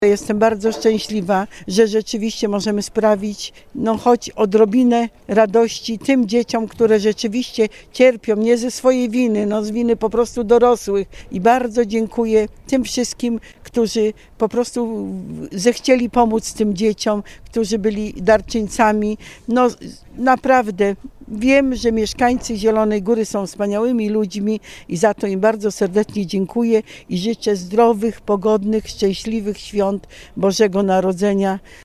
Jestem bardzo szczęśliwa, że rzeczywiście możemy sprawić, choć odrobinę radości tym dzieciom, które rzeczywiście cierpią, nie ze swojej winy, z winy po prostu dorosłych. I bardzo dziękuję tym wszystkim, którzy po prostu zechcieli pomóc tym dzieciom, którzy byli darczyńcami. Naprawdę wiem, że mieszkańcy Zielonej Góry są wspaniałymi ludźmi i za to im bardzo serdecznie dziękuję i życzę zdrowych, pogodnych, szczęśliwych świąt Bożego Narodzenia.